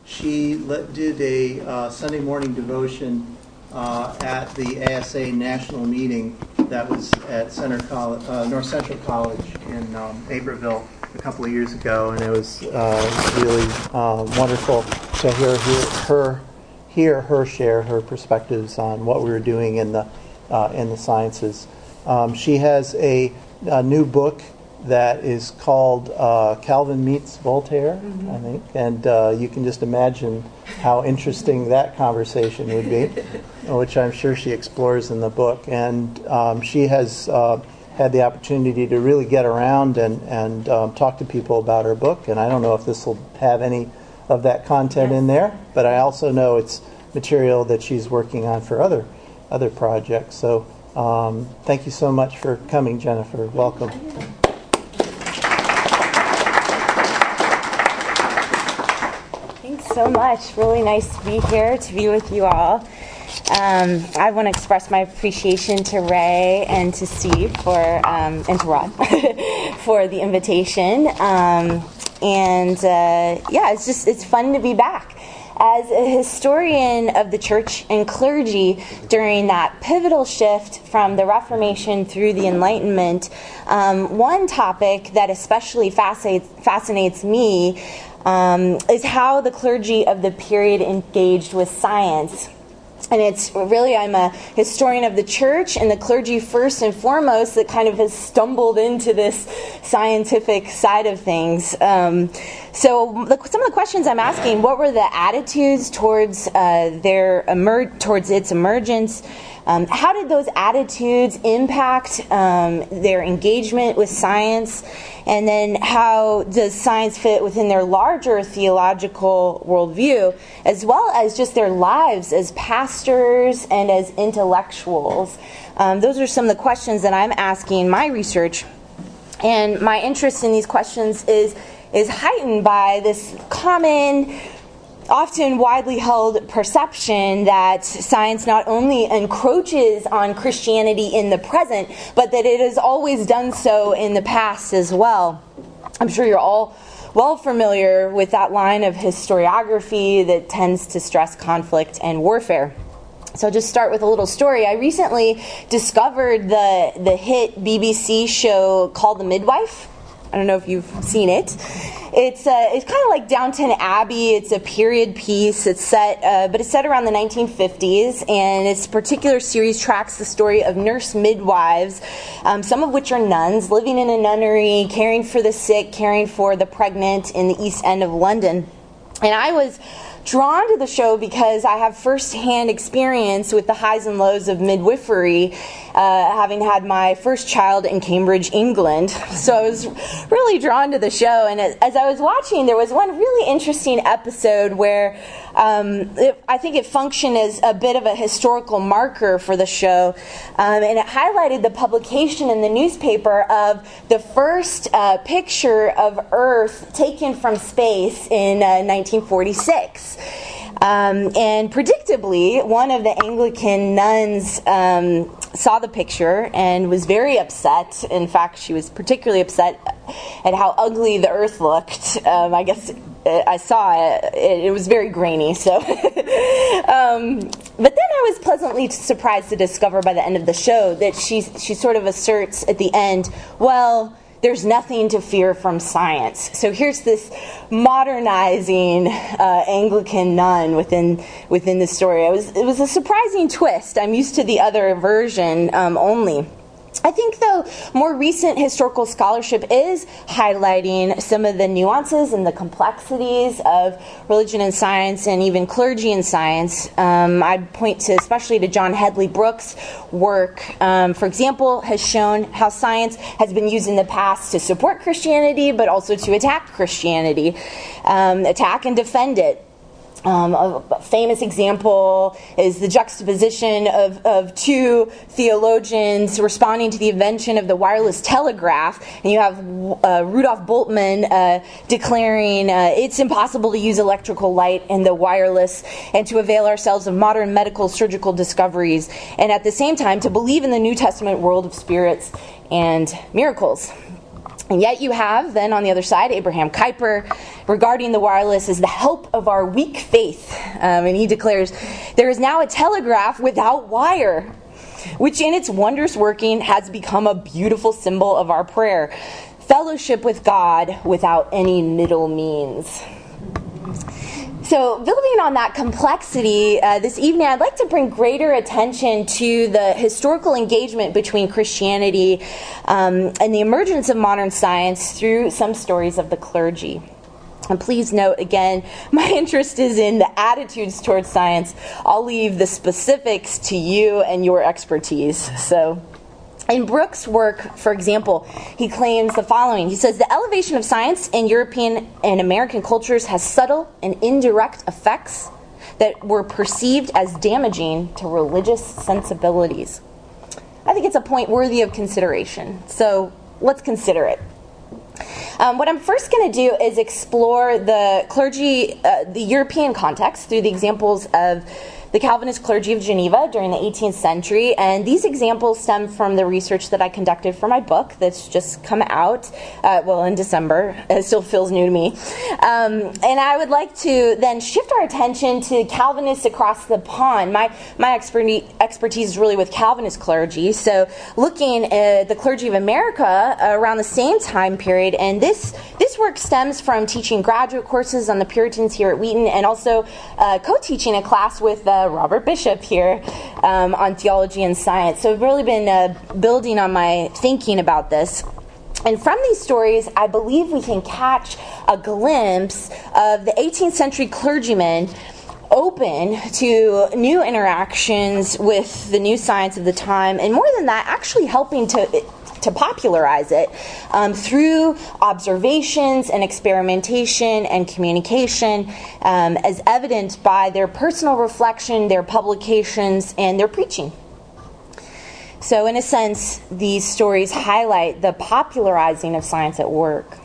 she did a Sunday morning devotion at the ASA national meeting that was at North Central College in Naperville a couple of years ago, and it was really wonderful to hear her share her perspectives on what we were doing in the sciences. She has a new book that is called Calvin Meets Voltaire, I think, and you can just imagine how interesting that conversation would be, which I'm sure she explores in the book. And she has had the opportunity to really get around and talk to people about her book, and I don't know if this will have any of that content in there, but I also know it's material that she's working on for other projects. So thank you so much for coming, Jennifer. Welcome. Thanks so much. Really nice to be here, to be with you all. I want to express my appreciation to Ray and to Steve and to Rod for the invitation. It's fun to be back. As a historian of the church and clergy during that pivotal shift from the Reformation through the Enlightenment, one topic that especially fascinates me is how the clergy of the period engaged with science. And it's really, I'm a historian of the church and the clergy first and foremost that kind of has stumbled into this scientific side of things. Some of the questions I'm asking, what were the attitudes towards towards its emergence? How did those attitudes impact their engagement with science? And then how does science fit within their larger theological worldview, as well as just their lives as pastors and as intellectuals? Those are some of the questions that I'm asking in my research. And my interest in these questions is heightened by this common, often widely held perception that science not only encroaches on Christianity in the present, but that it has always done so in the past as well. I'm sure you're all well familiar with that line of historiography that tends to stress conflict and warfare. So I'll just start with a little story. I recently discovered the hit BBC show called The Midwife. I don't know if you've seen it. It's kind of like Downton Abbey. It's a period piece. It's set around the 1950s, and its particular series tracks the story of nurse midwives, some of which are nuns, living in a nunnery, caring for the sick, caring for the pregnant in the East End of London. And I was drawn to the show because I have firsthand experience with the highs and lows of midwifery, having had my first child in Cambridge, England. So I was really drawn to the show, and as I was watching, there was one really interesting episode where I think it functioned as a bit of a historical marker for the show, and it highlighted the publication in the newspaper of the first picture of Earth taken from space in 1946. And predictably, one of the Anglican nuns saw the picture and was very upset. In fact, she was particularly upset at how ugly the Earth looked. I guess I saw it. It was very grainy. So, but then I was pleasantly surprised to discover by the end of the show that she sort of asserts at the end, well, there's nothing to fear from science. So here's this modernizing Anglican nun within the story. It was a surprising twist. I'm used to the other version only. I think, though, more recent historical scholarship is highlighting some of the nuances and the complexities of religion and science, and even clergy and science. I'd point especially to John Hedley Brooks' work, for example, has shown how science has been used in the past to support Christianity, but also to attack Christianity, attack and defend it. A famous example is the juxtaposition of two theologians responding to the invention of the wireless telegraph. And you have Rudolf Bultmann declaring it's impossible to use electrical light in the wireless and to avail ourselves of modern medical surgical discoveries, and at the same time to believe in the New Testament world of spirits and miracles. And yet you have, then on the other side, Abraham Kuyper regarding the wireless as the help of our weak faith. And he declares, there is now a telegraph without wire, which in its wondrous working has become a beautiful symbol of our prayer. Fellowship with God without any middle means. So building on that complexity, this evening I'd like to bring greater attention to the historical engagement between Christianity and the emergence of modern science through some stories of the clergy. And please note, again, my interest is in the attitudes towards science. I'll leave the specifics to you and your expertise. So, in Brooks' work, for example, he claims the following. He says, the elevation of science in European and American cultures has subtle and indirect effects that were perceived as damaging to religious sensibilities. I think it's a point worthy of consideration. So, let's consider it. What I'm first going to do is explore the clergy, the European context through the examples of the Calvinist clergy of Geneva during the 18th century, and these examples stem from the research that I conducted for my book that's just come out, in December. It still feels new to me. And I would like to then shift our attention to Calvinists across the pond. My expertise is really with Calvinist clergy, so looking at the clergy of America around the same time period, and this work stems from teaching graduate courses on the Puritans here at Wheaton, and also co-teaching a class with Robert Bishop here on theology and science. So I've really been building on my thinking about this. And from these stories, I believe we can catch a glimpse of the 18th century clergymen open to new interactions with the new science of the time, and more than that, actually helping to popularize it through observations and experimentation and communication, as evident by their personal reflection, their publications, and their preaching. So in a sense, these stories highlight the popularizing of science at work.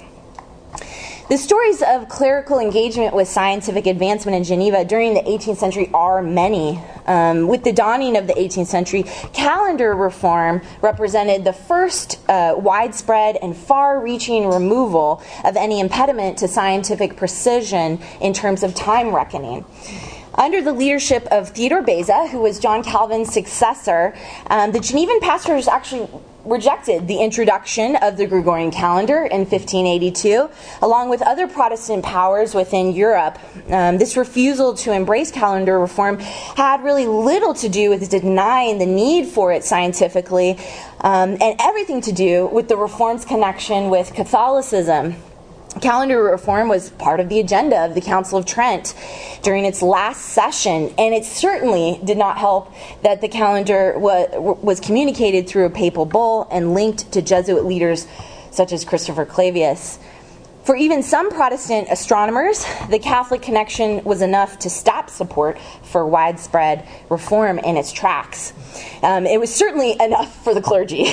The stories of clerical engagement with scientific advancement in Geneva during the 18th century are many. With the dawning of the 18th century, calendar reform represented the first widespread and far-reaching removal of any impediment to scientific precision in terms of time reckoning. Under the leadership of Theodore Beza, who was John Calvin's successor, the Genevan pastors actually rejected the introduction of the Gregorian calendar in 1582, along with other Protestant powers within Europe. This refusal to embrace calendar reform had really little to do with denying the need for it scientifically, and everything to do with the reform's connection with Catholicism. Calendar reform was part of the agenda of the Council of Trent during its last session, and it certainly did not help that the calendar was communicated through a papal bull and linked to Jesuit leaders such as Christopher Clavius. For even some Protestant astronomers, the Catholic connection was enough to stop support for widespread reform in its tracks. It was certainly enough for the clergy.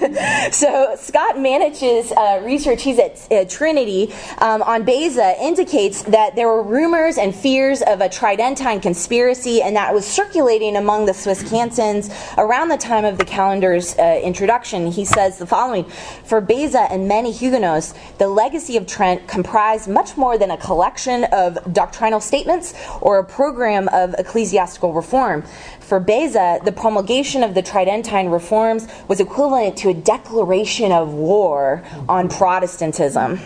So Scott Manich's research, he's at Trinity, on Beza indicates that there were rumors and fears of a Tridentine conspiracy, and that was circulating among the Swiss cantons around the time of the calendar's introduction. He says the following: for Beza and many Huguenots, the legacy of Trent comprised much more than a collection of doctrinal statements or a program of ecclesiastical reform. For Beza, the promulgation of the Tridentine reforms was equivalent to a declaration of war on Protestantism.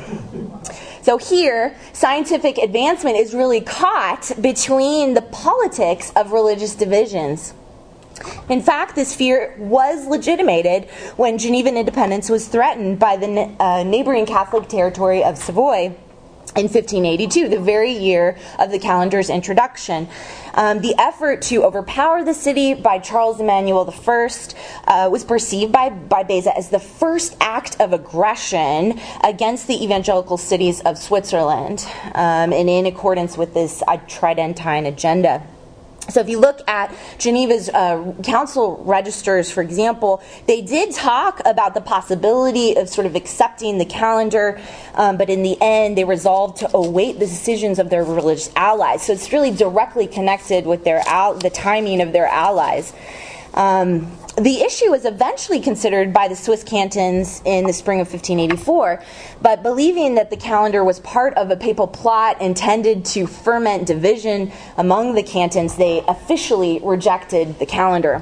So here, scientific advancement is really caught between the politics of religious divisions. In fact, this fear was legitimated when Genevan independence was threatened by the neighboring Catholic territory of Savoy in 1582, the very year of the calendar's introduction. The effort to overpower the city by Charles Emmanuel I was perceived by Beza as the first act of aggression against the evangelical cities of Switzerland, and in accordance with this Tridentine agenda. So if you look at Geneva's council registers, for example, they did talk about the possibility of sort of accepting the calendar, but in the end they resolved to await the decisions of their religious allies. So it's really directly connected with the timing of their allies. The issue was eventually considered by the Swiss cantons in the spring of 1584, but believing that the calendar was part of a papal plot intended to ferment division among the cantons, they officially rejected the calendar.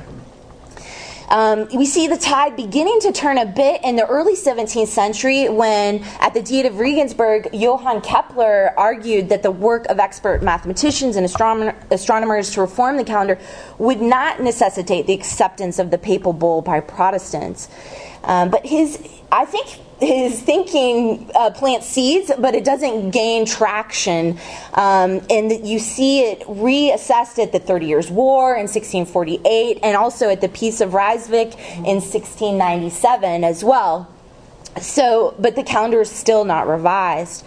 We see the tide beginning to turn a bit in the early 17th century when, at the Diet of Regensburg, Johann Kepler argued that the work of expert mathematicians and astronomers to reform the calendar would not necessitate the acceptance of the papal bull by Protestants. But his thinking plants seeds, but it doesn't gain traction. And you see it reassessed at the 30 Years' War in 1648 and also at the Peace of Ryswick in 1697 as well. But the calendar is still not revised.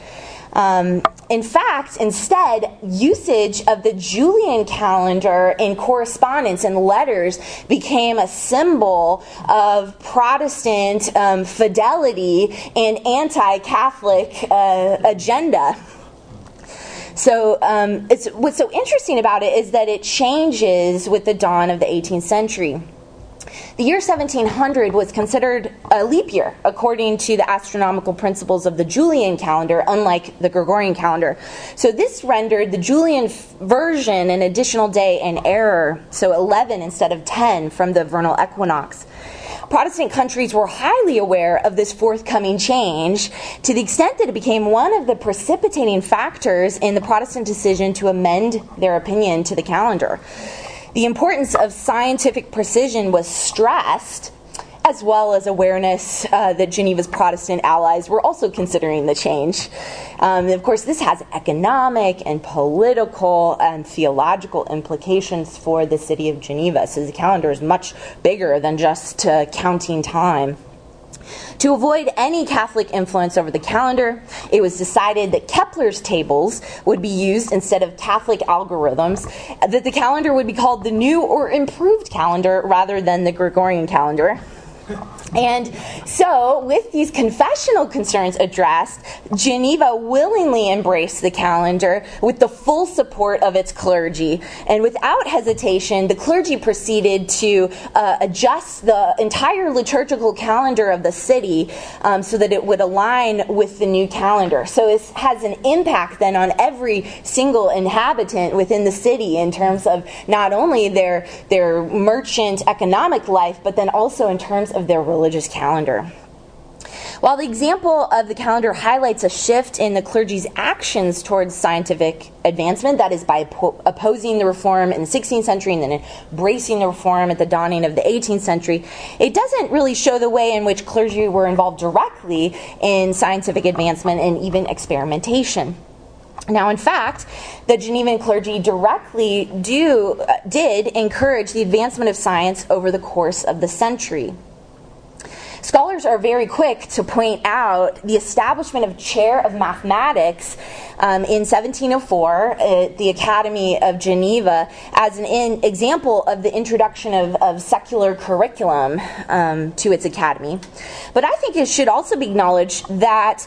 In fact, instead, usage of the Julian calendar in correspondence and letters became a symbol of Protestant fidelity and anti-Catholic agenda. So what's so interesting about it is that it changes with the dawn of the 18th century. The year 1700 was considered a leap year according to the astronomical principles of the Julian calendar, unlike the Gregorian calendar. So this rendered the Julian version an additional day in error, so 11 instead of 10 from the vernal equinox. Protestant countries were highly aware of this forthcoming change to the extent that it became one of the precipitating factors in the Protestant decision to amend their opinion to the calendar. The importance of scientific precision was stressed, as well as awareness that Geneva's Protestant allies were also considering the change. Of course, this has economic and political and theological implications for the city of Geneva, so the calendar is much bigger than just counting time. To avoid any Catholic influence over the calendar, it was decided that Kepler's tables would be used instead of Catholic algorithms, that the calendar would be called the new or improved calendar rather than the Gregorian calendar. And so, with these confessional concerns addressed, Geneva willingly embraced the calendar with the full support of its clergy. And without hesitation, the clergy proceeded to adjust the entire liturgical calendar of the city so that it would align with the new calendar. So it has an impact then on every single inhabitant within the city in terms of not only their merchant economic life, but then also in terms of their religious calendar. While the example of the calendar highlights a shift in the clergy's actions towards scientific advancement, that is by opposing the reform in the 16th century and then embracing the reform at the dawning of the 18th century, it doesn't really show the way in which clergy were involved directly in scientific advancement and even experimentation. Now, in fact, the Genevan clergy directly did encourage the advancement of science over the course of the century. Scholars are very quick to point out the establishment of chair of mathematics in 1704 at the Academy of Geneva as an example of the introduction of secular curriculum to its academy. But I think it should also be acknowledged that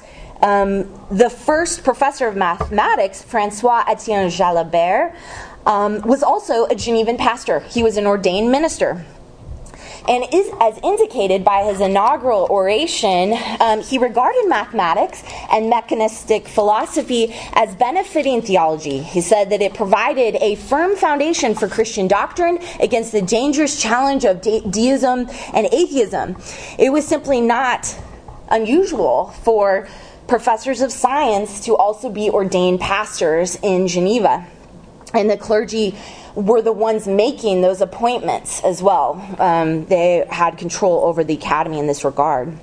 the first professor of mathematics, François-Étienne Jalabert, was also a Genevan pastor. He was an ordained minister. And as indicated by his inaugural oration, he regarded mathematics and mechanistic philosophy as benefiting theology. He said that it provided a firm foundation for Christian doctrine against the dangerous challenge of deism and atheism. It was simply not unusual for professors of science to also be ordained pastors in Geneva. And the clergy were the ones making those appointments as well. They had control over the academy in this regard.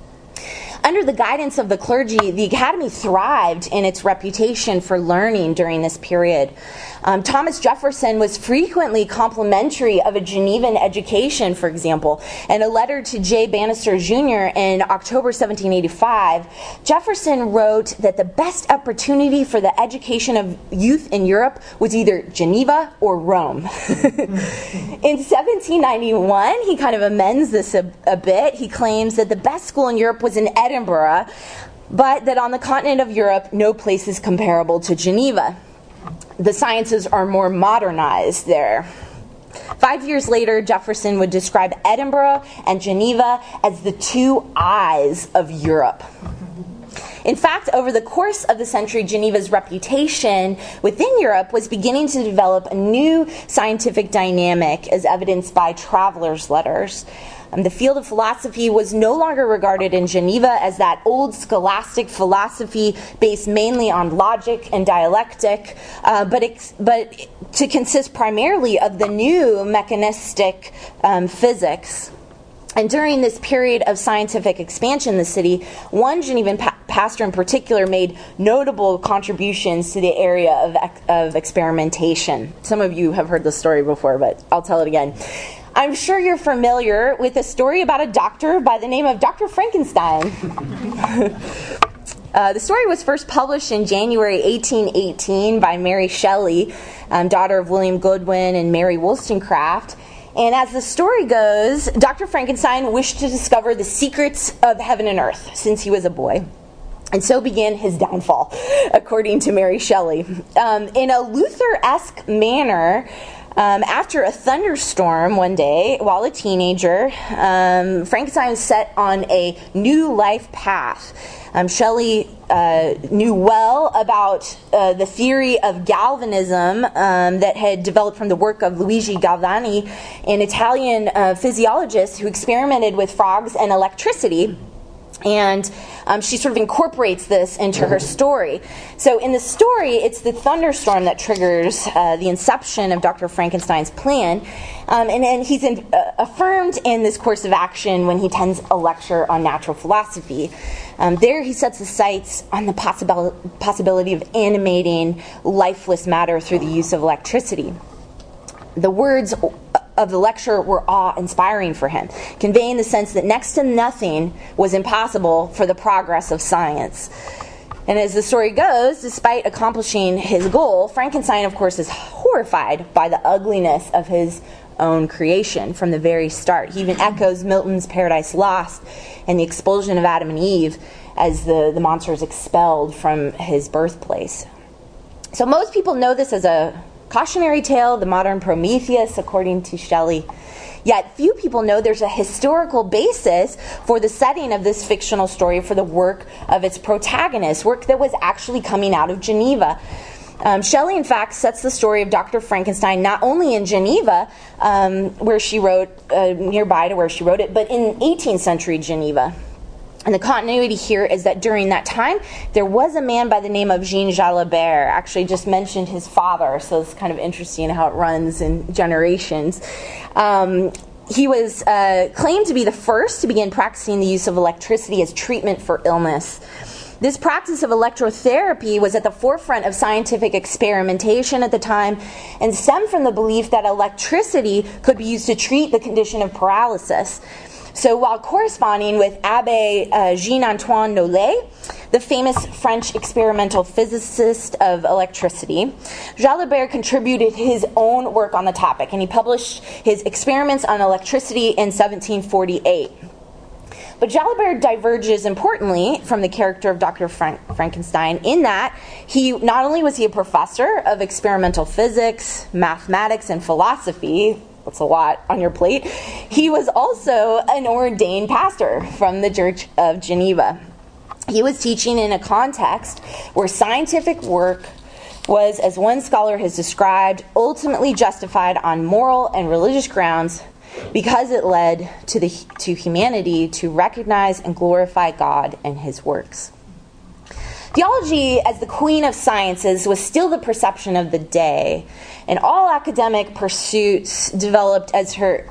Under the guidance of the clergy, the academy thrived in its reputation for learning during this period. Thomas Jefferson was frequently complimentary of a Genevan education, for example. In a letter to J. Bannister Jr. in October 1785, Jefferson wrote that the best opportunity for the education of youth in Europe was either Geneva or Rome. In 1791, he kind of amends this a bit. He claims that the best school in Europe was in Edinburgh, but that on the continent of Europe, no place is comparable to Geneva. The sciences are more modernized there. 5 years later, Jefferson would describe Edinburgh and Geneva as the two eyes of Europe. In fact, over the course of the century, Geneva's reputation within Europe was beginning to develop a new scientific dynamic, as evidenced by travelers' letters. The field of philosophy was no longer regarded in Geneva as that old scholastic philosophy based mainly on logic and dialectic, but to consist primarily of the new mechanistic physics. And during this period of scientific expansion in the city, one Genevan pastor in particular made notable contributions to the area of experimentation. Some of you have heard this story before, but I'll tell it again. I'm sure you're familiar with a story about a doctor by the name of Dr. Frankenstein. The story was first published in January 1818 by Mary Shelley, daughter of William Godwin and Mary Wollstonecraft. And as the story goes, Dr. Frankenstein wished to discover the secrets of heaven and earth since he was a boy. And so began his downfall, according to Mary Shelley. In a Luther-esque manner, after a thunderstorm one day, while a teenager, Frankenstein was set on a new life path. Shelley knew well about the theory of galvanism that had developed from the work of Luigi Galvani, an Italian physiologist who experimented with frogs and electricity. And she sort of incorporates this into her story. So in the story, it's the thunderstorm that triggers the inception of Dr. Frankenstein's plan. And he's affirmed in this course of action when he attends a lecture on natural philosophy. There he sets his sights on the possibility of animating lifeless matter through the use of electricity. The words of the lecture were awe-inspiring for him, conveying the sense that next to nothing was impossible for the progress of science. And as the story goes, despite accomplishing his goal, Frankenstein, of course, is horrified by the ugliness of his own creation from the very start. He even echoes Milton's Paradise Lost and the expulsion of Adam and Eve as the monster is expelled from his birthplace. So most people know this as a cautionary tale, the modern Prometheus, according to Shelley. Yet few people know there's a historical basis for the setting of this fictional story for the work of its protagonist, work that was actually coming out of Geneva. Shelley, in fact, sets the story of Dr. Frankenstein not only in Geneva, where she wrote, nearby to where she wrote it, but in 18th century Geneva. And the continuity here is that during that time, there was a man by the name of Jean Jalabert. Actually, just mentioned his father, so it's kind of interesting how it runs in generations. He was claimed to be the first to begin practicing the use of electricity as treatment for illness. This practice of electrotherapy was at the forefront of scientific experimentation at the time and stemmed from the belief that electricity could be used to treat the condition of paralysis. So while corresponding with Abbé Jean-Antoine Nollet, the famous French experimental physicist of electricity, Jalabert contributed his own work on the topic, and he published his experiments on electricity in 1748. But Jalabert diverges importantly from the character of Dr. Frankenstein in that he not only was he a professor of experimental physics, mathematics, and philosophy. That's a lot on your plate. He was also an ordained pastor from the Church of Geneva. He was teaching in a context where scientific work was, as one scholar has described, ultimately justified on moral and religious grounds because it led to humanity to recognize and glorify God and his works. Theology, as the queen of sciences, was still the perception of the day, and all academic pursuits developed as her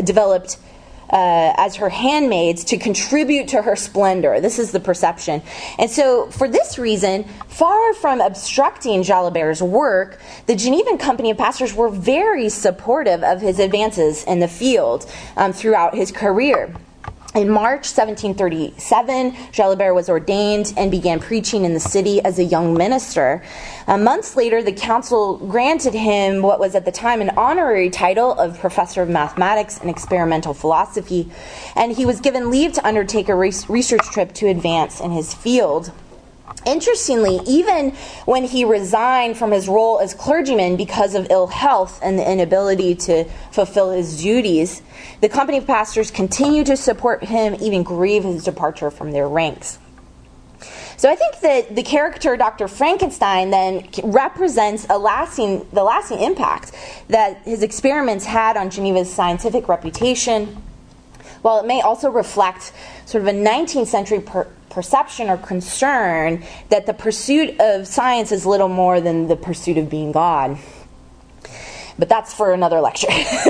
handmaids to contribute to her splendor. This is the perception. And so, for this reason, far from obstructing Jalabert's work, the Genevan Company of Pastors were very supportive of his advances in the field throughout his career. In March 1737, Jalabert was ordained and began preaching in the city as a young minister. Months later, the council granted him what was at the time an honorary title of Professor of Mathematics and Experimental Philosophy, and he was given leave to undertake a research trip to advance in his field. Interestingly, even when he resigned from his role as clergyman because of ill health and the inability to fulfill his duties, the company of pastors continued to support him, even grieve his departure from their ranks. So I think that the character Dr. Frankenstein then represents the lasting impact that his experiments had on Geneva's scientific reputation, while it may also reflect sort of a 19th century perception or concern that the pursuit of science is little more than the pursuit of being God. But that's for another lecture.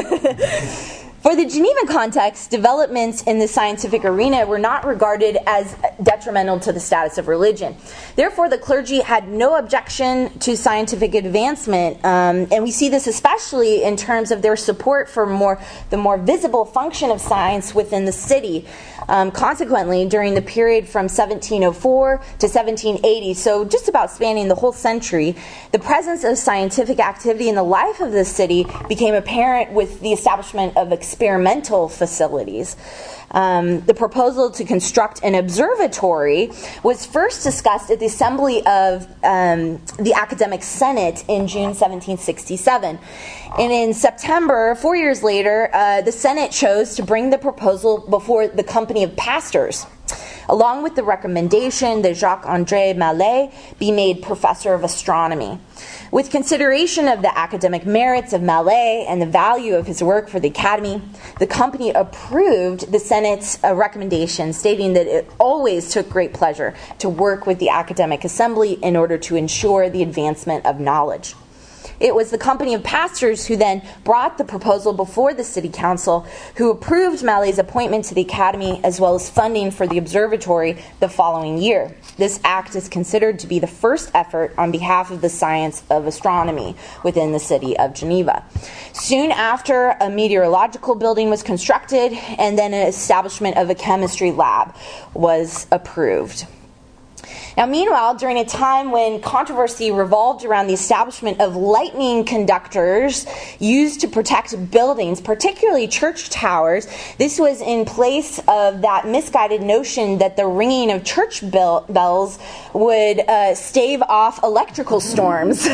For the Geneva context, developments in the scientific arena were not regarded as detrimental to the status of religion. Therefore, the clergy had no objection to scientific advancement, and we see this especially in terms of their support for the more visible function of science within the city. Consequently, during the period from 1704 to 1780, so just about spanning the whole century, the presence of scientific activity in the life of the city became apparent with the establishment of experimental facilities. The proposal to construct an observatory was first discussed at the Assembly of the Academic Senate in June 1767. And in September, 4 years later, the Senate chose to bring the proposal before the Company of Pastors, along with the recommendation that Jacques-André Mallet be made professor of astronomy. With consideration of the academic merits of Mallet and the value of his work for the Academy, the company approved the Senate's recommendation, stating that it always took great pleasure to work with the academic assembly in order to ensure the advancement of knowledge. It was the Company of Pastors who then brought the proposal before the City Council, who approved Mallet's appointment to the Academy as well as funding for the observatory the following year. This act is considered to be the first effort on behalf of the science of astronomy within the city of Geneva. Soon after, a meteorological building was constructed, and then an establishment of a chemistry lab was approved. Now, meanwhile, during a time when controversy revolved around the establishment of lightning conductors used to protect buildings, particularly church towers, this was in place of that misguided notion that the ringing of church bells would stave off electrical storms.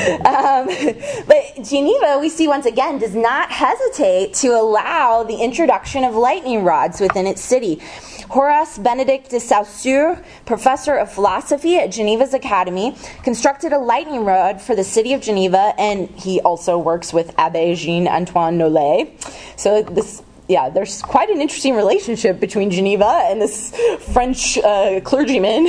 But Geneva, we see once again, does not hesitate to allow the introduction of lightning rods within its city. Horace Benedict de Saussure, professor of philosophy at Geneva's Academy, constructed a lightning rod for the city of Geneva, and he also works with Abbé Jean-Antoine Nollet. So there's quite an interesting relationship between Geneva and this French clergyman.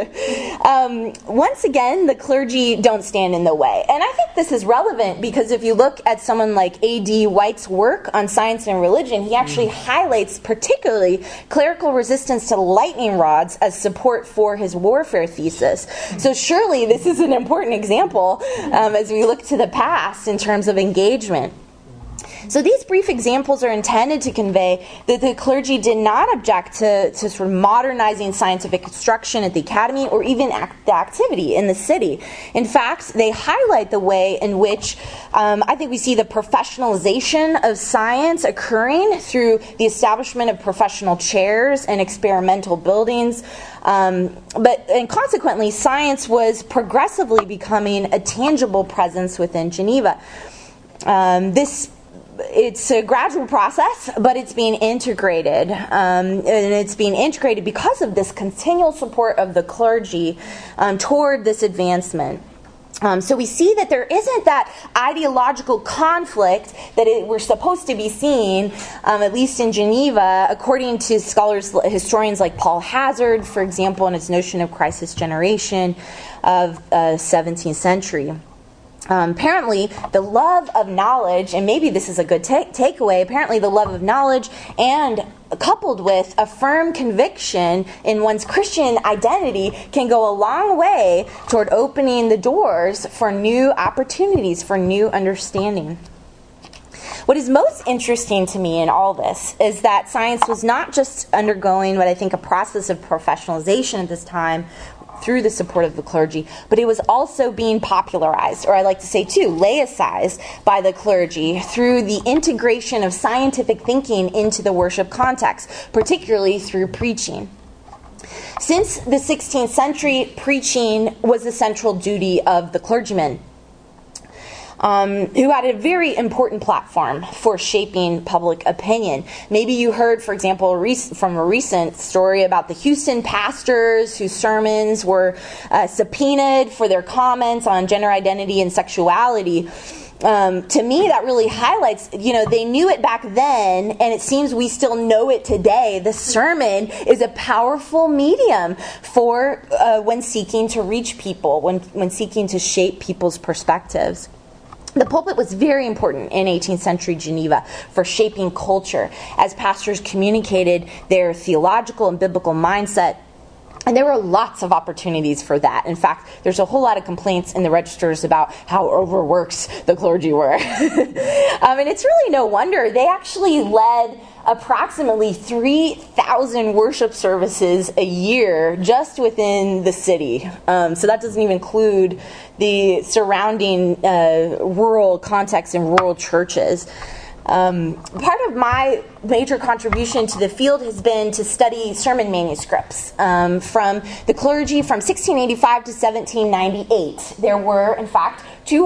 Once again, the clergy don't stand in the way. And I think this is relevant because if you look at someone like A.D. White's work on science and religion, he actually highlights particularly clerical resistance to lightning rods as support for his warfare thesis. So surely this is an important example as we look to the past in terms of engagement. So these brief examples are intended to convey that the clergy did not object to sort of modernizing scientific instruction at the Academy or even the activity in the city. In fact, they highlight the way in which I think we see the professionalization of science occurring through the establishment of professional chairs and experimental buildings. And consequently, science was progressively becoming a tangible presence within Geneva. It's a gradual process, but it's being integrated. And it's being integrated because of this continual support of the clergy toward this advancement. So we see that there isn't that ideological conflict that we're supposed to be seeing, at least in Geneva, according to historians like Paul Hazard, for example, in his notion of crisis generation of 17th century. Apparently, the love of knowledge, and maybe this is a good takeaway, apparently the love of knowledge and coupled with a firm conviction in one's Christian identity can go a long way toward opening the doors for new opportunities, for new understanding. What is most interesting to me in all this is that science was not just undergoing what I think a process of professionalization at this time, through the support of the clergy, but it was also being popularized, or I like to say too, laicized by the clergy through the integration of scientific thinking into the worship context, particularly through preaching. Since the 16th century, preaching was the central duty of the clergyman, who had a very important platform for shaping public opinion. Maybe you heard, for example, from a recent story about the Houston pastors whose sermons were subpoenaed for their comments on gender identity and sexuality. To me, that really highlights, they knew it back then, and it seems we still know it today. The sermon is a powerful medium for when seeking to reach people, when seeking to shape people's perspectives. The pulpit was very important in 18th century Geneva for shaping culture as pastors communicated their theological and biblical mindset. And there were lots of opportunities for that. In fact, there's a whole lot of complaints in the registers about how overworked the clergy were. And it's really no wonder. They actually led approximately 3,000 worship services a year just within the city. So that doesn't even include the surrounding rural context and rural churches. Part of my major contribution to the field has been to study sermon manuscripts from the clergy from 1685 to 1798. There were, in fact,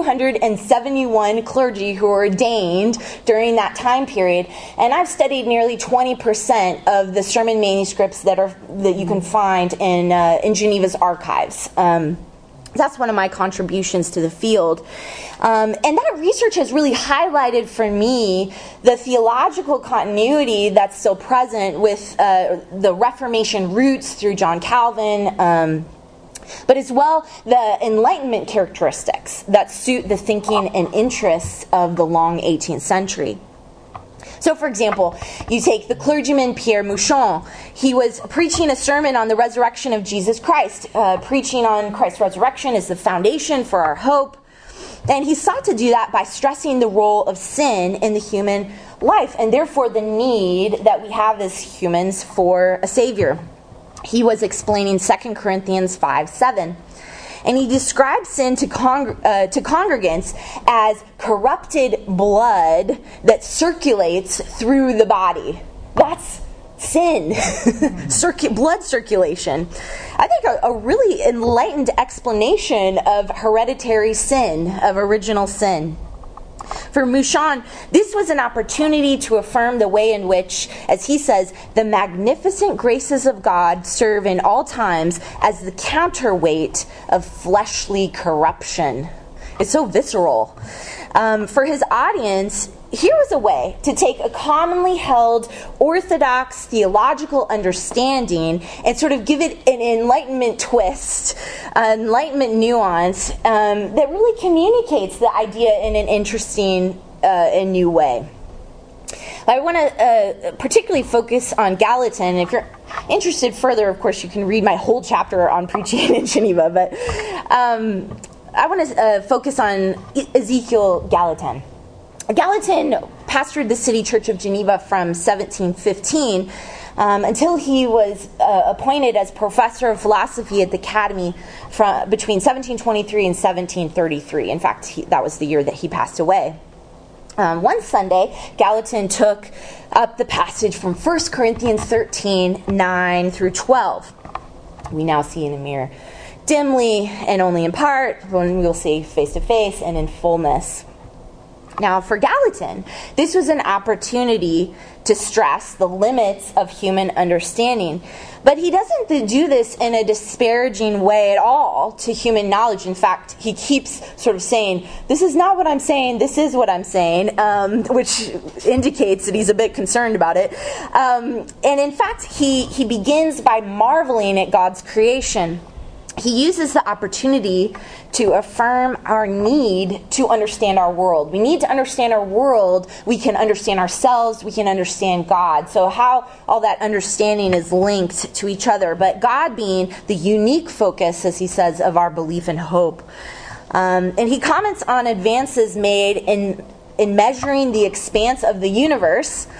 271 clergy who were ordained during that time period, and I've studied nearly 20% of the sermon manuscripts that you can find in Geneva's archives. That's one of my contributions to the field. And that research has really highlighted for me the theological continuity that's still present with the Reformation roots through John Calvin, but as well the Enlightenment characteristics that suit the thinking and interests of the long 18th century. So, for example, you take the clergyman Pierre Mouchon. He was preaching a sermon on the resurrection of Jesus Christ. Preaching on Christ's resurrection is the foundation for our hope. And he sought to do that by stressing the role of sin in the human life, and therefore the need that we have as humans for a Savior. He was explaining 2 Corinthians 5:7. And he describes sin to congregants as corrupted blood that circulates through the body. That's sin. Blood circulation. I think a really enlightened explanation of hereditary sin, of original sin. For Mouchon, this was an opportunity to affirm the way in which, as he says, the magnificent graces of God serve in all times as the counterweight of fleshly corruption. It's so visceral. For his audience, here was a way to take a commonly held orthodox theological understanding and sort of give it an Enlightenment twist, an Enlightenment nuance that really communicates the idea in an interesting and new way. I want to particularly focus on Gallatin. If you're interested further, of course, you can read my whole chapter on preaching in Geneva, but I want to focus on Ezekiel Gallatin. Gallatin pastored the City Church of Geneva from 1715 until he was appointed as professor of philosophy at the Academy between 1723 and 1733. In fact, that was the year that he passed away. One Sunday, Gallatin took up the passage from 1 Corinthians 13, 9 through 12. We now see in a mirror dimly and only in part, when we'll see face to face and in fullness. Now, for Gallatin, this was an opportunity to stress the limits of human understanding. But he doesn't do this in a disparaging way at all to human knowledge. In fact, he keeps sort of saying, this is not what I'm saying, this is what I'm saying, which indicates that he's a bit concerned about it. And in fact, he begins by marveling at God's creation. He uses the opportunity to affirm our need to understand our world. We need to understand our world. We can understand ourselves. We can understand God. So how all that understanding is linked to each other. But God being the unique focus, as he says, of our belief and hope. And he comments on advances made in measuring the expanse of the universe.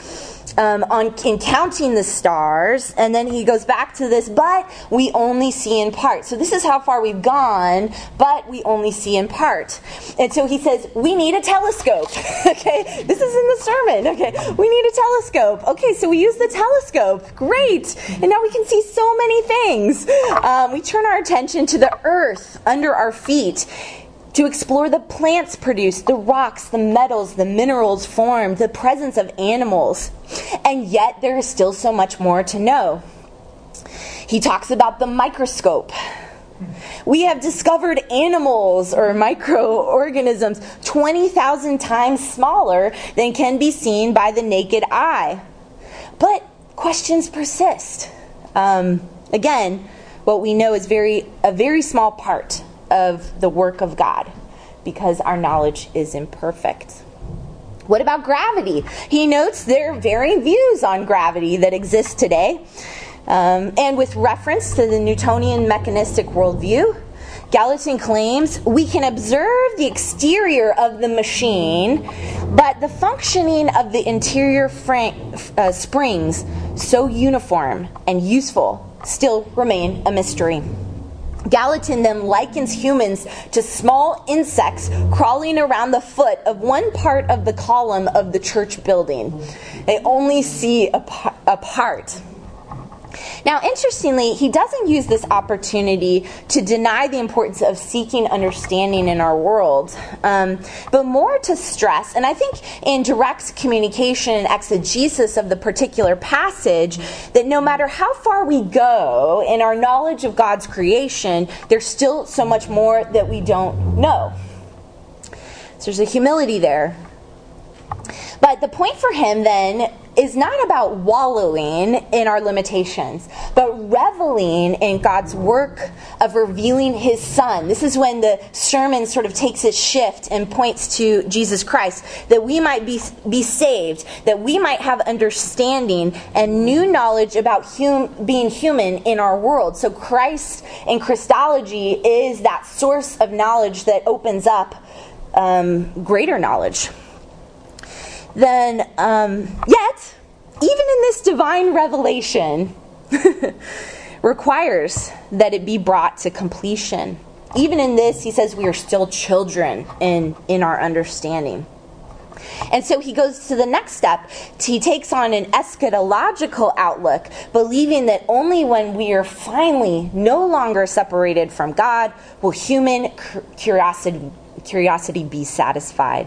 in counting the stars, and then he goes back to this, but we only see in part. So this is how far we've gone, but we only see in part. And so he says, we need a telescope. Okay, this is in the sermon. Okay, we need a telescope. Okay, so we use the telescope. Great. And now we can see so many things. We turn our attention to the earth under our feet, to explore the plants produced, the rocks, the metals, the minerals formed, the presence of animals. And yet there is still so much more to know. He talks about the microscope. We have discovered animals or microorganisms 20,000 times smaller than can be seen by the naked eye. But questions persist. Again, what we know is a very small part of the work of God, because our knowledge is imperfect. What about gravity? He notes there are varying views on gravity that exist today. And with reference to the Newtonian mechanistic worldview, Gallatin claims we can observe the exterior of the machine, but the functioning of the interior springs, so uniform and useful, still remain a mystery. Gallatin then likens humans to small insects crawling around the foot of one part of the column of the church building. They only see a part. Now, interestingly, he doesn't use this opportunity to deny the importance of seeking understanding in our world, but more to stress, and I think in direct communication and exegesis of the particular passage, that no matter how far we go in our knowledge of God's creation, there's still so much more that we don't know. So there's a humility there. But the point for him then is not about wallowing in our limitations, but reveling in God's work of revealing His Son. This is when the sermon sort of takes its shift and points to Jesus Christ, that we might be saved, that we might have understanding and new knowledge about being human in our world. So Christ and Christology is that source of knowledge that opens up greater knowledge. Then, yet, even in this divine revelation, requires that it be brought to completion. Even in this, he says we are still children in our understanding. And so he goes to the next step. He takes on an eschatological outlook, believing that only when we are finally no longer separated from God will human curiosity be satisfied.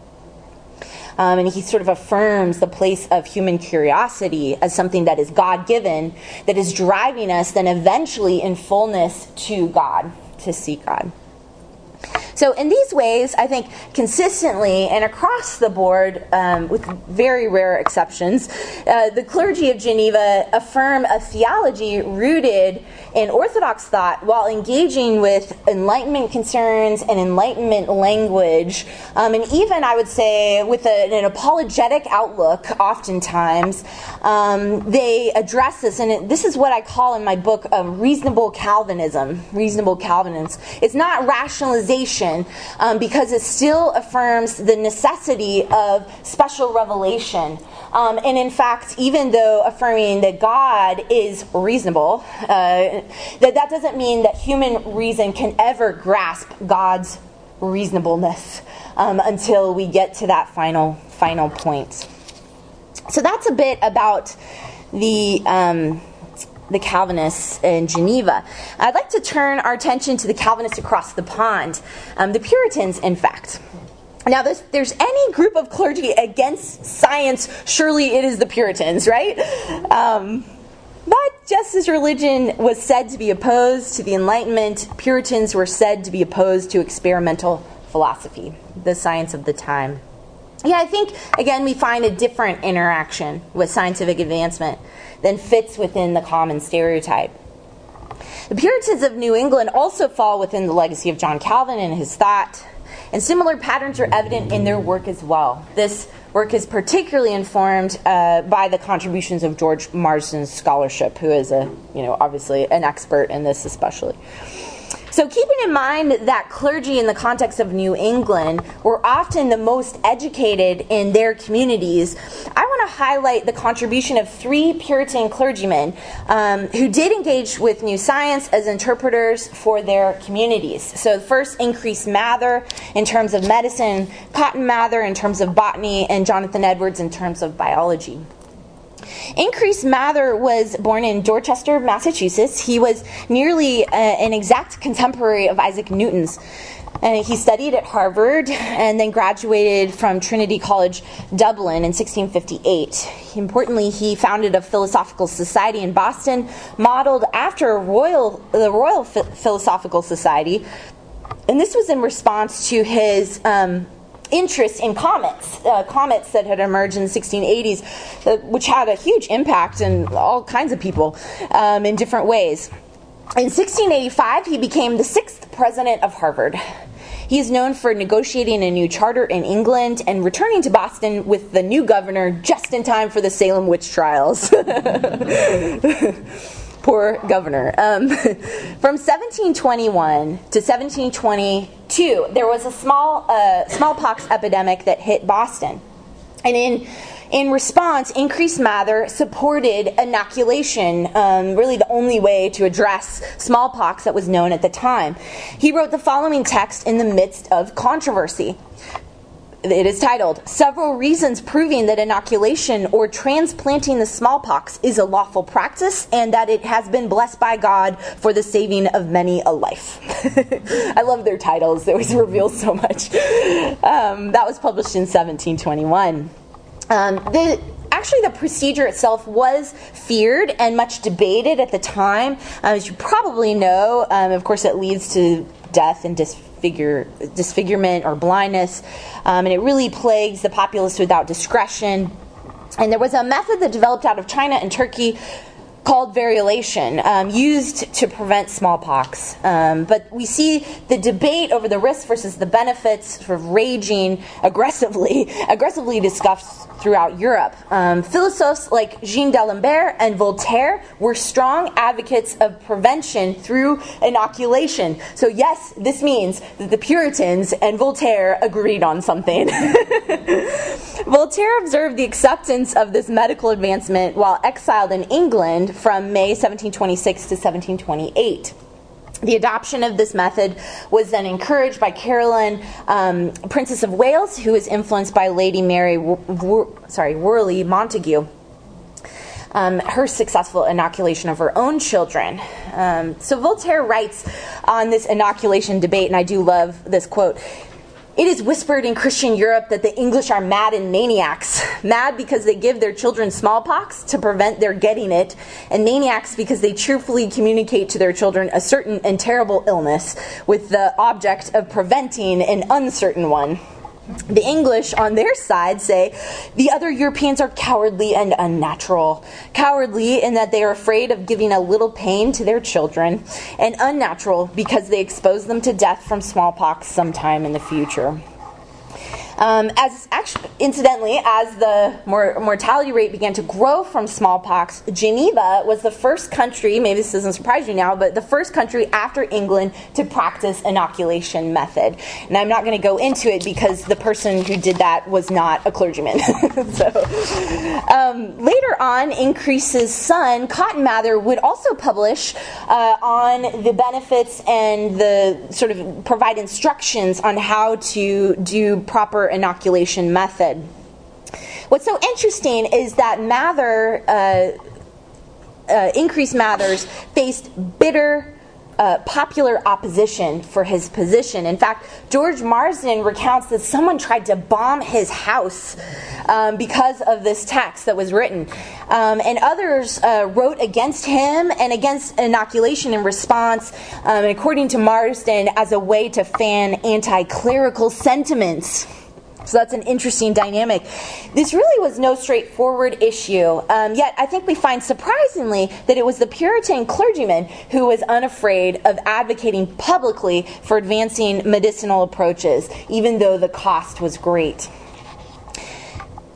And he sort of affirms the place of human curiosity as something that is God-given, that is driving us then eventually in fullness to God, to seek God. So in these ways, I think consistently and across the board, with very rare exceptions, the clergy of Geneva affirm a theology rooted in Orthodox thought while engaging with Enlightenment concerns and Enlightenment language, and even, I would say, with an apologetic outlook oftentimes. They address this, and this is what I call in my book reasonable Calvinism. Reasonable Calvinism. It's not rationalization, because it still affirms the necessity of special revelation. And in fact, even though affirming that God is reasonable, that doesn't mean that human reason can ever grasp God's reasonableness until we get to that final point. So that's a bit about the Calvinists in Geneva. I'd like to turn our attention to the Calvinists across the pond, the Puritans, in fact. Now, there's any group of clergy against science, surely it is the Puritans, right? But just as religion was said to be opposed to the Enlightenment, Puritans were said to be opposed to experimental philosophy, the science of the time. Yeah, I think, again, we find a different interaction with scientific advancement than fits within the common stereotype. The Puritans of New England also fall within the legacy of John Calvin and his thought, and similar patterns are evident in their work as well. This work is particularly informed by the contributions of George Marsden's scholarship, who is obviously an expert in this especially. So keeping in mind that clergy in the context of New England were often the most educated in their communities, I want want to highlight the contribution of 3 Puritan clergymen who did engage with new science as interpreters for their communities. So first, Increase Mather in terms of medicine, Cotton Mather in terms of botany, and Jonathan Edwards in terms of biology. Increase Mather was born in Dorchester, Massachusetts. He was nearly an exact contemporary of Isaac Newton's. And he studied at Harvard and then graduated from Trinity College, Dublin in 1658. Importantly, he founded a philosophical society in Boston, modeled after the Royal Philosophical Society. And this was in response to his interest in comets that had emerged in the 1680s, which had a huge impact on all kinds of people in different ways. In 1685, he became the 6th president of Harvard. He is known for negotiating a new charter in England and returning to Boston with the new governor just in time for the Salem witch trials. Poor governor. From 1721 to 1722, there was a smallpox epidemic that hit Boston. And in response, Increase Mather supported inoculation, really the only way to address smallpox that was known at the time. He wrote the following text in the midst of controversy. It is titled, "Several Reasons Proving that Inoculation or Transplanting the Smallpox is a Lawful Practice and that it has been blessed by God for the saving of many a life." I love their titles. They always reveal so much. That was published in 1721. Actually, the procedure itself was feared and much debated at the time. As you probably know, of course, it leads to death and disfigurement or blindness, and it really plagues the populace without discretion. And there was a method that developed out of China and Turkey called variolation, used to prevent smallpox. But we see the debate over the risks versus the benefits sort of raging aggressively discussed throughout Europe. Philosophers like Jean d'Alembert and Voltaire were strong advocates of prevention through inoculation. So yes, this means that the Puritans and Voltaire agreed on something. Voltaire observed the acceptance of this medical advancement while exiled in England from May 1726 to 1728. The adoption of this method was then encouraged by Caroline, Princess of Wales, who was influenced by Lady Mary Worley Montagu. Her successful inoculation of her own children. So Voltaire writes on this inoculation debate, and I do love this quote, "It is whispered in Christian Europe that the English are mad and maniacs. Mad because they give their children smallpox to prevent their getting it, and maniacs because they cheerfully communicate to their children a certain and terrible illness with the object of preventing an uncertain one. The English, on their side, say the other Europeans are cowardly and unnatural. Cowardly in that they are afraid of giving a little pain to their children, and unnatural because they expose them to death from smallpox sometime in the future." Incidentally, as the mortality rate began to grow from smallpox, Geneva was the first country, maybe this doesn't surprise you now, but the first country after England to practice inoculation method. And I'm not going to go into it because the person who did that was not a clergyman. Later on, Increase's son, Cotton Mather, would also publish on the benefits and the sort of provide instructions on how to do proper inoculation method. What's so interesting is that Increase Mathers faced bitter popular opposition for his position. In fact, George Marsden recounts that someone tried to bomb his house because of this text that was written. And others wrote against him and against inoculation in response, according to Marsden, as a way to fan anti-clerical sentiments. So that's an interesting dynamic. This really was no straightforward issue, yet I think we find surprisingly that it was the Puritan clergyman who was unafraid of advocating publicly for advancing medicinal approaches, even though the cost was great.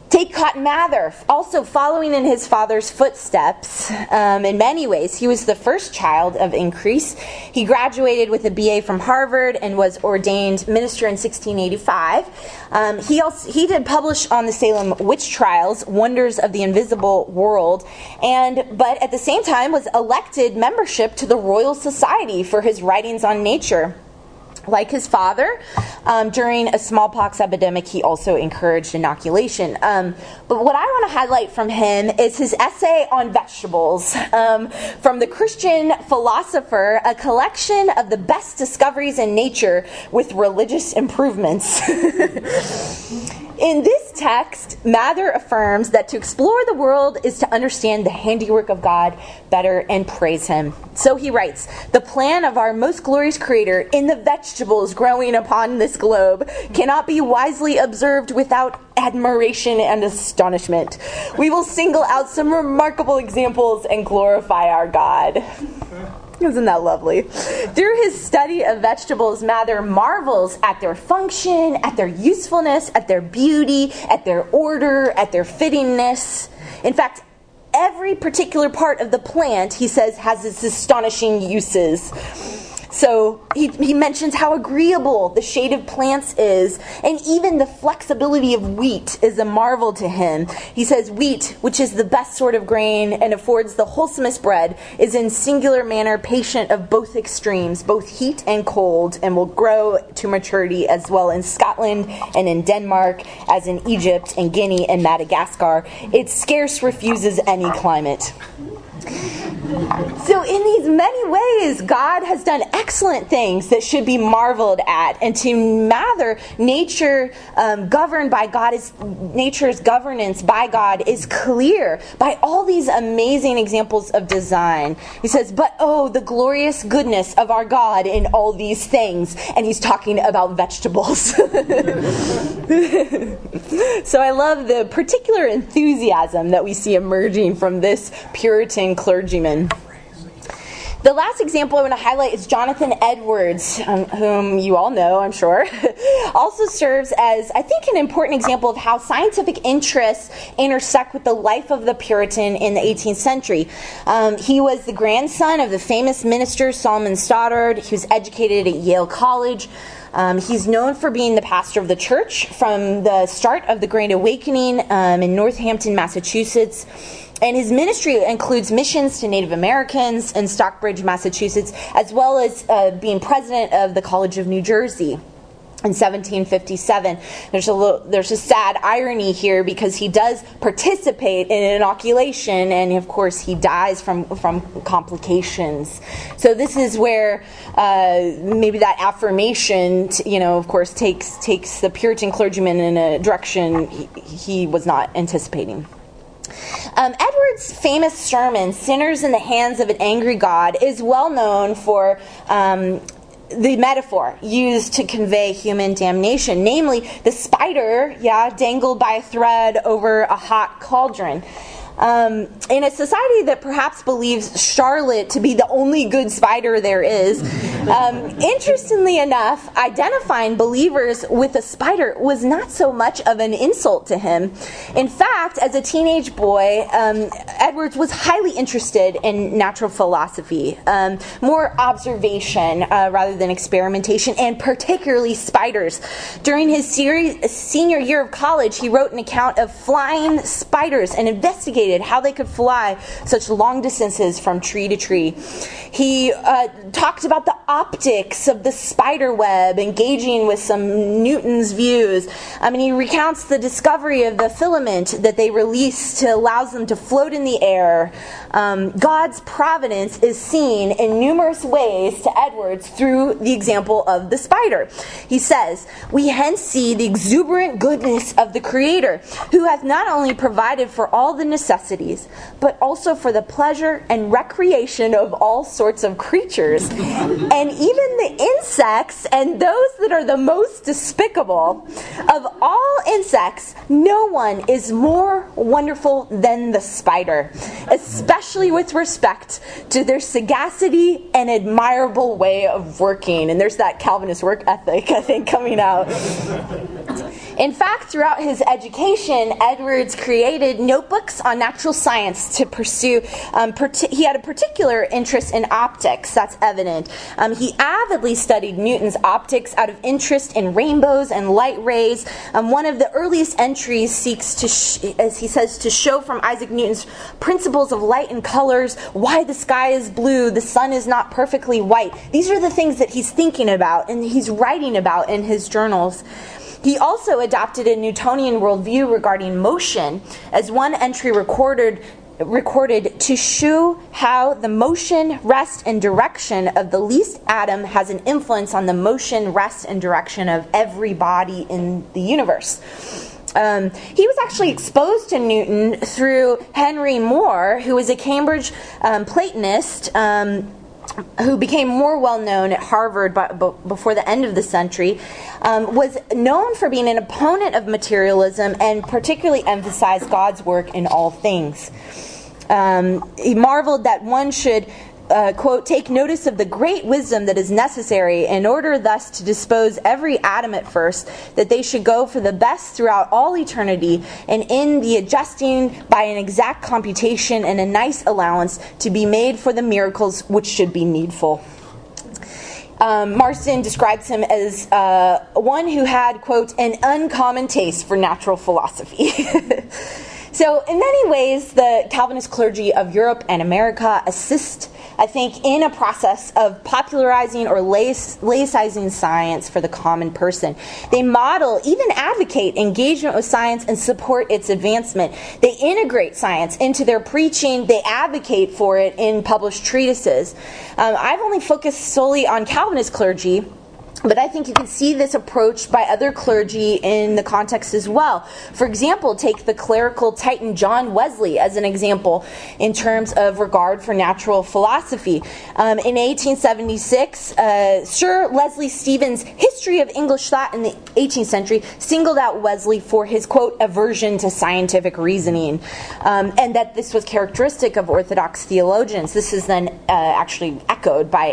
Take Cotton Mather, also following in his father's footsteps in many ways. He was the first child of Increase. He graduated with a BA from Harvard and was ordained minister in 1685. He did publish on the Salem witch trials, Wonders of the Invisible World, but at the same time was elected membership to the Royal Society for his writings on nature. Like his father, during a smallpox epidemic, he also encouraged inoculation. But what I want to highlight from him is his essay on vegetables, from the Christian Philosopher, a collection of the best discoveries in nature with religious improvements. In this text, Mather affirms that to explore the world is to understand the handiwork of God better and praise Him. So he writes, "The plan of our most glorious Creator in the vegetables growing upon this globe cannot be wisely observed without admiration and astonishment. We will single out some remarkable examples and glorify our God." Isn't that lovely? Through his study of vegetables, Mather marvels at their function, at their usefulness, at their beauty, at their order, at their fittingness. In fact, every particular part of the plant, he says, has its astonishing uses. So he mentions how agreeable the shade of plants is, and even the flexibility of wheat is a marvel to him. He says, "Wheat, which is the best sort of grain and affords the wholesomest bread, is in singular manner patient of both extremes, both heat and cold, and will grow to maturity as well in Scotland and in Denmark as in Egypt and Guinea and Madagascar. It scarce refuses any climate." So in these many ways, God has done excellent things that should be marveled at. And to Mather, nature governed by God, nature's governance by God is clear by all these amazing examples of design. He says, "But oh, the glorious goodness of our God in all these things." And he's talking about vegetables. So I love the particular enthusiasm that we see emerging from this Puritan clergyman. The last example I want to highlight is Jonathan Edwards, whom you all know, I'm sure. Also serves as, I think, an important example of how scientific interests intersect with the life of the Puritan in the 18th century. He was the grandson of the famous minister Solomon Stoddard. He was educated at Yale College. He's known for being the pastor of the church from the start of the Great Awakening in Northampton, Massachusetts. And his ministry includes missions to Native Americans in Stockbridge, Massachusetts, as well as being president of the College of New Jersey in 1757. There's a sad irony here because he does participate in an inoculation, and of course he dies from complications. So this is where maybe that affirmation, of course, takes the Puritan clergyman in a direction he was not anticipating. Edwards' famous sermon, "Sinners in the Hands of an Angry God," is well known for the metaphor used to convey human damnation, namely the spider, dangled by a thread over a hot cauldron. In a society that perhaps believes Charlotte to be the only good spider there is, interestingly enough, identifying believers with a spider was not so much of an insult to him. In fact, as a teenage boy, Edwards was highly interested in natural philosophy, more observation rather than experimentation, and particularly spiders. During his senior year of college, he wrote an account of flying spiders and investigated how they could fly such long distances from tree to tree. He talked about the optics of the spider web, engaging with some Newton's views. He recounts the discovery of the filament that they release to allow them to float in the air. God's providence is seen in numerous ways to Edwards through the example of the spider. He says, "We hence see the exuberant goodness of the Creator, who hath not only provided for all the necessities, but also for the pleasure and recreation of all sorts of creatures, and even the insects and those that are the most despicable. Of all insects, no one is more wonderful than the spider, especially with respect to their sagacity and admirable way of working." And there's that Calvinist work ethic, I think, coming out. In fact, throughout his education, Edwards created notebooks on natural science to pursue. He had a particular interest in optics, that's evident. He avidly studied Newton's optics out of interest in rainbows and light rays. One of the earliest entries seeks to, as he says, to show from Isaac Newton's principles of light and colors why the sky is blue, the sun is not perfectly white. These are the things that he's thinking about and he's writing about in his journals. He also adopted a Newtonian worldview regarding motion, as one entry recorded to show how the motion, rest, and direction of the least atom has an influence on the motion, rest, and direction of every body in the universe. He was actually exposed to Newton through Henry More, who was a Cambridge Platonist, who became more well-known at Harvard before the end of the century, was known for being an opponent of materialism and particularly emphasized God's work in all things. He marveled that one should, quote, take notice of the great wisdom that is necessary in order thus to dispose every atom at first, that they should go for the best throughout all eternity, and in the adjusting by an exact computation and a nice allowance to be made for the miracles which should be needful. Marston describes him as one who had, quote, an uncommon taste for natural philosophy. So in many ways, the Calvinist clergy of Europe and America assist, I think, in a process of popularizing or laicizing science for the common person. They model, even advocate engagement with science and support its advancement. They integrate science into their preaching. They advocate for it in published treatises. I've only focused solely on Calvinist clergy, but I think you can see this approach by other clergy in the context as well. For example, take the clerical titan John Wesley as an example in terms of regard for natural philosophy. In 1876, Sir Leslie Stephen's History of English Thought in the 18th Century singled out Wesley for his, quote, aversion to scientific reasoning, and that this was characteristic of Orthodox theologians. This is then actually echoed by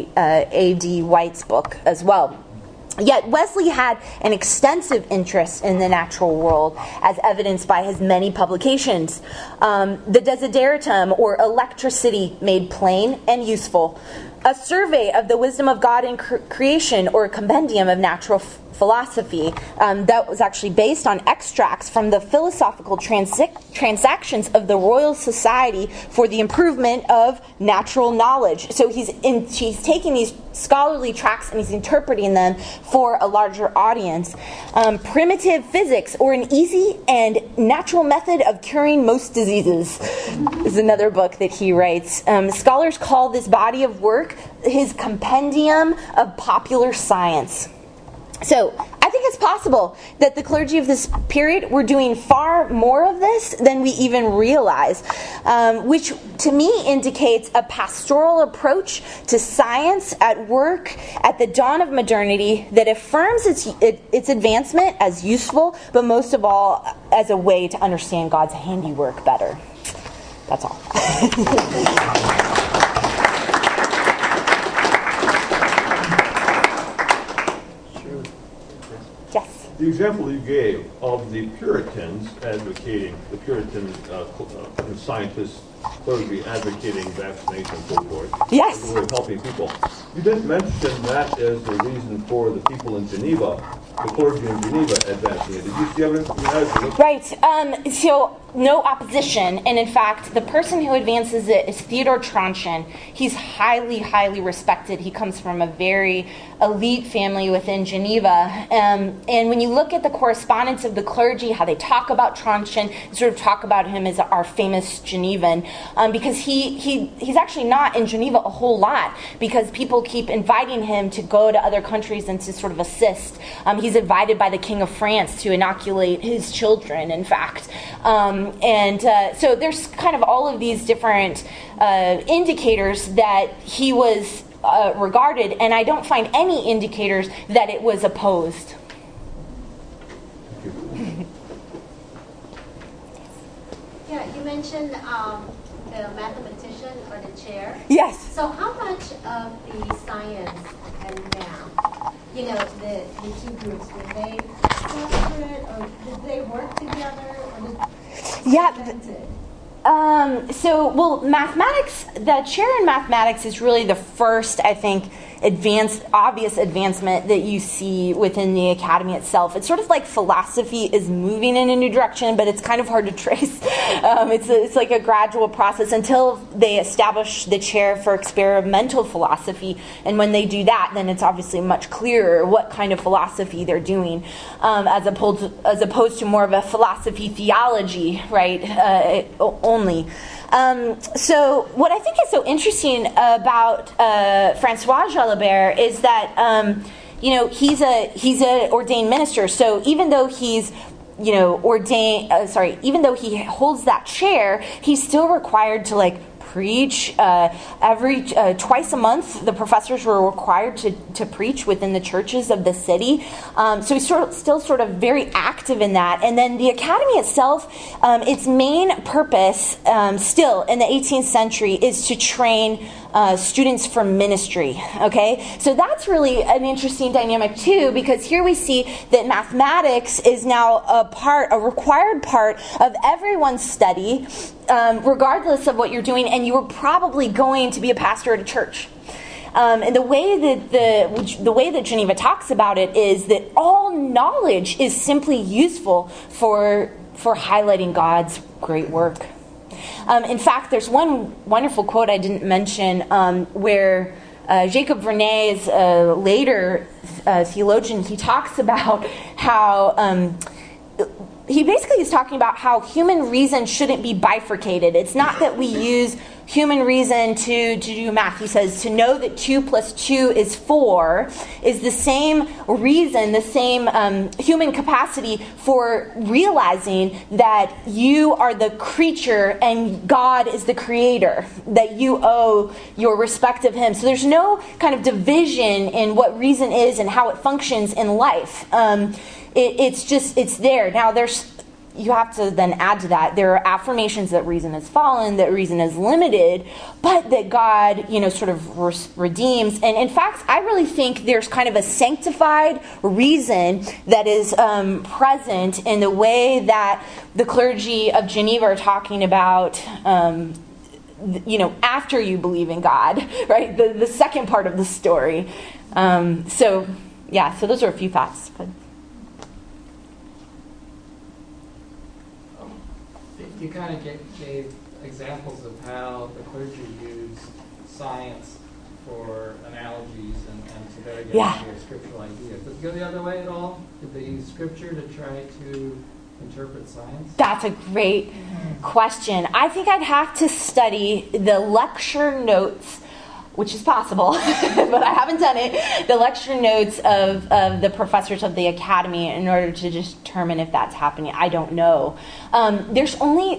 A.D. White's book as well. Yet Wesley had an extensive interest in the natural world, as evidenced by his many publications. The Desideratum, or Electricity Made Plain and Useful, a survey of the wisdom of God in creation, or a compendium of natural philosophy, that was actually based on extracts from the philosophical transactions of the Royal Society for the Improvement of Natural Knowledge. So he's taking these scholarly tracts and he's interpreting them for a larger audience. Primitive Physics, or an easy and natural method of curing most diseases, is another book that he writes. Scholars call this body of work his Compendium of Popular Science. So I think it's possible that the clergy of this period were doing far more of this than we even realize, which to me indicates a pastoral approach to science at work at the dawn of modernity that affirms its advancement as useful, but most of all as a way to understand God's handiwork better. That's all. The example you gave of the Puritans advocating, the Puritan scientists, clergy advocating vaccination and so forth, yes, as a way of helping people. You didn't mention that as the reason for the people in Geneva, the clergy in Geneva advancing it. Did you see evidence of that? Right. So no opposition, and in fact, the person who advances it is Theodore Tronchen. He's highly, highly respected. He comes from a very elite family within Geneva, and when you look at the correspondence of the clergy, how they talk about Tronchen, sort of talk about him as our famous Genevan, because he's actually not in Geneva a whole lot, because people keep inviting him to go to other countries and to sort of assist. He's invited by the King of France to inoculate his children, in fact. So there's kind of all of these different indicators that he was regarded, and I don't find any indicators that it was opposed. Yeah, you mentioned the mathematician or the chair. Yes. So how much of the science and math you know, the two groups, were they separate, or did they work together, or did Mathematics, the chair in mathematics is really the first, I think, obvious advancement that you see within the academy itself. It's sort of like philosophy is moving in a new direction, but it's kind of hard to trace. It's like a gradual process until they establish the chair for experimental philosophy. And when they do that, then it's obviously much clearer what kind of philosophy they're doing, as opposed to more of a philosophy theology, right? Only. So what I think is so interesting about Francois Jalabert is that he's an ordained minister. So even though he's even though he holds that chair, he's still required to preach twice a month. The professors were required to preach within the churches of the city. So he's still sort of very active in that. And then the academy itself, its main purpose still in the 18th century is to train students for ministry. Okay, so that's really an interesting dynamic too, because here we see that mathematics is now a required part of everyone's study, regardless of what you're doing, and you were probably going to be a pastor at a church. And the way that Geneva talks about it is that all knowledge is simply useful for highlighting God's great work. In fact, there's one wonderful quote I didn't mention where Jacob Vernet is a later theologian. He talks about how he basically is talking about how human reason shouldn't be bifurcated. It's not that we use human reason to do math. He says to know that 2 + 2 is 4 is the same reason, the same human capacity for realizing that you are the creature and God is the creator, that you owe your respect of him. So there's no kind of division in what reason is and how it functions in life. It's there. Now you have to then add to that, there are affirmations that reason has fallen, that reason is limited, but that God, sort of redeems. And in fact, I really think there's kind of a sanctified reason that is present in the way that the clergy of Geneva are talking about, after you believe in God, right? The second part of the story. So those are a few thoughts. But. You kind of gave examples of how the clergy use science for analogies and to better get into scriptural ideas. Does it go the other way at all? Did they use scripture to try to interpret science? That's a great question. I think I'd have to study the lecture notes, which is possible, but I haven't done it, the lecture notes of the professors of the academy in order to determine if that's happening. I don't know. There's only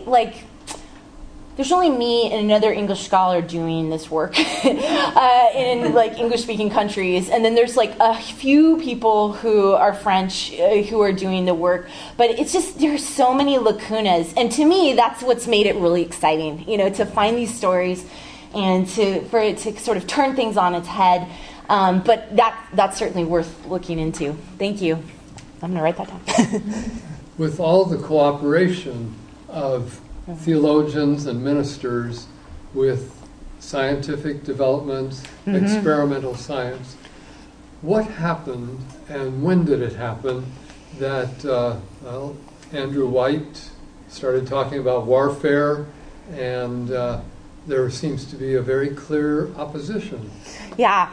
me and another English scholar doing this work in English-speaking countries, and then there's a few people who are French who are doing the work. But it's just there's so many lacunas, and to me that's what's made it really exciting. To find these stories and for it to sort of turn things on its head. But that's certainly worth looking into. Thank you. I'm going to write that down. With all the cooperation of theologians and ministers with scientific developments, experimental science, what happened and when did it happen that Andrew White started talking about warfare and there seems to be a very clear opposition. Yeah.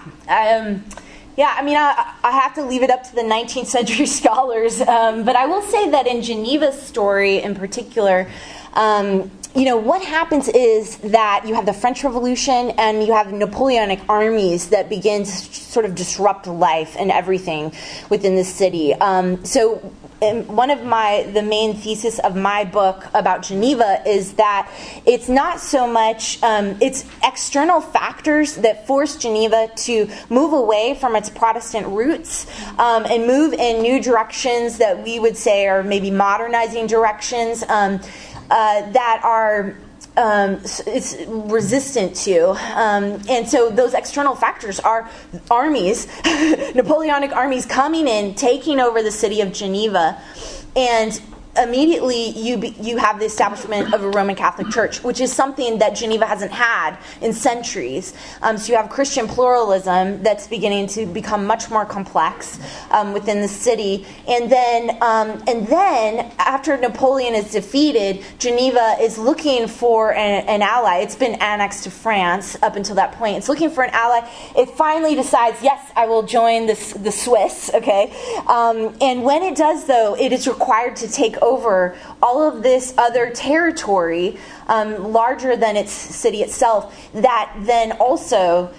I have to leave it up to the 19th century scholars. But I will say that in Geneva's story in particular, what happens is that you have the French Revolution and you have Napoleonic armies that begin to sort of disrupt life and everything within the city. One of the main thesis of my book about Geneva is that it's not so much, it's external factors that force Geneva to move away from its Protestant roots and move in new directions that we would say are maybe modernizing directions that are it's resistant to. And so those external factors are armies, Napoleonic armies coming in, taking over the city of Geneva, and immediately you have the establishment of a Roman Catholic Church, which is something that Geneva hasn't had in centuries. So you have Christian pluralism that's beginning to become much more complex within the city. And then after Napoleon is defeated, Geneva is looking for an ally. It's been annexed to France up until that point. It's looking for an ally. It finally decides, yes, I will join the Swiss. Okay, and when it does, though, it is required to take over all of this other territory larger than its city itself, that then also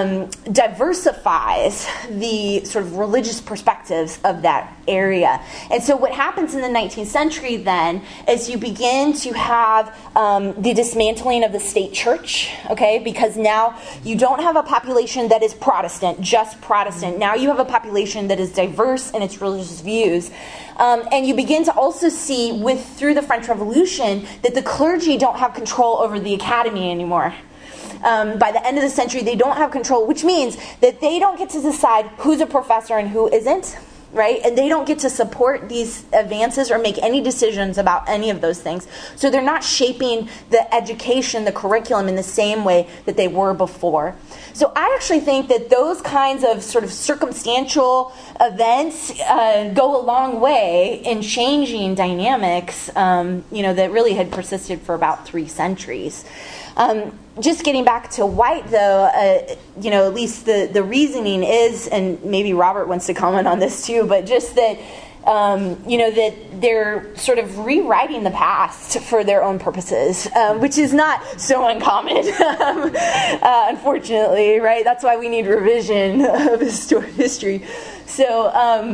diversifies the sort of religious perspectives of that area. And so what happens in the 19th century then is you begin to have the dismantling of the state church, okay, because now you don't have a population that is Protestant, just Protestant. Now you have a population that is diverse in its religious views. And you begin to also see through the French Revolution that the clergy don't have control over the academy anymore. By the end of the century, they don't have control, which means that they don't get to decide who's a professor and who isn't, right? And they don't get to support these advances or make any decisions about any of those things. So they're not shaping the education, the curriculum in the same way that they were before. So I actually think that those kinds of sort of circumstantial events go a long way in changing dynamics, that really had persisted for about 3 centuries. Just getting back to White, though, at least the reasoning is, and maybe Robert wants to comment on this too, but just that, that they're sort of rewriting the past for their own purposes, which is not so uncommon, unfortunately, right? That's why we need revision of history. So,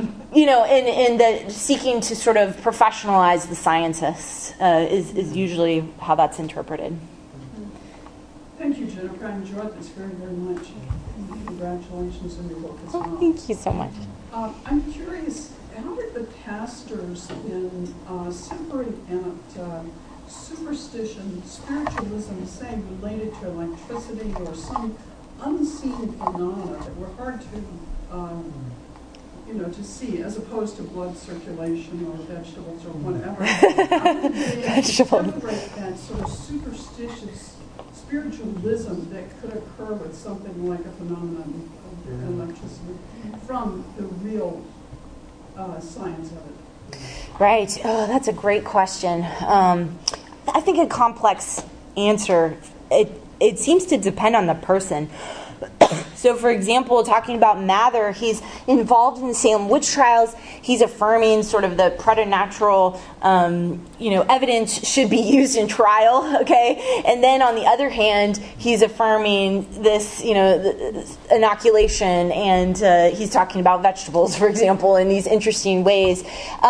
and that seeking to sort of professionalize the scientists is usually how that's interpreted. Thank you, Jennifer. I enjoyed this very, very much. And congratulations on your book as well. Thank you so much. I'm curious, how did the pastors then separate out superstition, spiritualism, say, related to electricity or some unseen phenomena that were hard to see, as opposed to blood circulation or vegetables or whatever? How did they separate that sort of superstitious spiritualism that could occur with something like a phenomenon of electricity from the real science of it? Right. Oh, that's a great question. I think a complex answer. It seems to depend on the person. So, for example, talking about Mather, he's involved in the Salem witch trials. He's affirming sort of the preternatural, evidence should be used in trial, okay? And then on the other hand, he's affirming this, inoculation, and he's talking about vegetables, for example, in these interesting ways.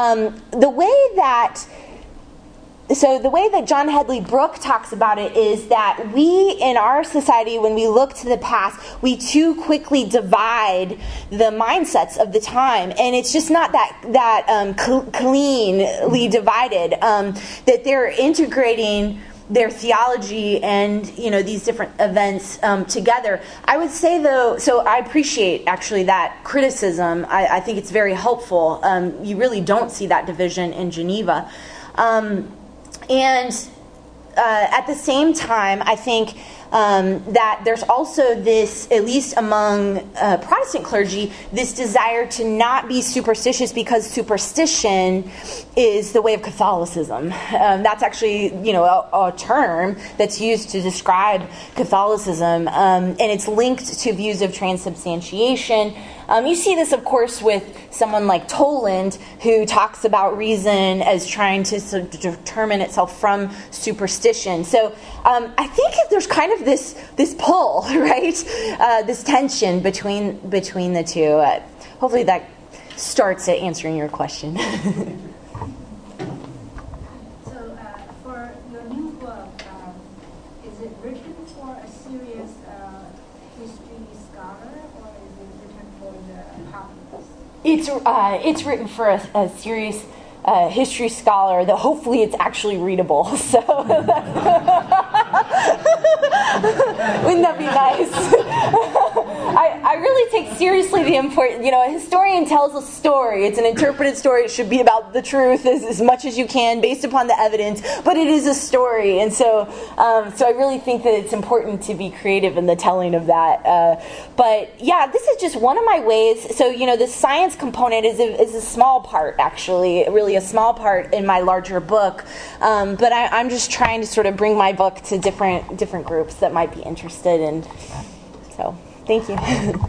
The way that John Hedley Brooke talks about it is that we, in our society, when we look to the past, we too quickly divide the mindsets of the time, and it's just not that cleanly divided. That they're integrating their theology and these different events together. I would say, though, so I appreciate actually that criticism. I think it's very helpful. You really don't see that division in Geneva. And at the same time, I think that there's also this, at least among Protestant clergy, this desire to not be superstitious because superstition is the way of Catholicism. That's actually, a term that's used to describe Catholicism, and it's linked to views of transubstantiation. You see this, of course, with someone like Toland, who talks about reason as trying to sort of determine itself from superstition. So I think there's kind of this pull, right? This tension between the two. Hopefully that starts at answering your question. So for your new book, is it written for a serious history scholar, or is it written for the populace? It's written for a serious history scholar that hopefully it's actually readable. So Wouldn't that be nice? I really take seriously the important, a historian tells a story. It's an interpreted story. It should be about the truth as much as you can based upon the evidence, but it is a story. And so I really think that it's important to be creative in the telling of that. But yeah, this is just one of my ways. So, the science component is a small part, actually, really a small part in my larger book. But I'm just trying to sort of bring my book to different groups that might be interested. And so, thank you.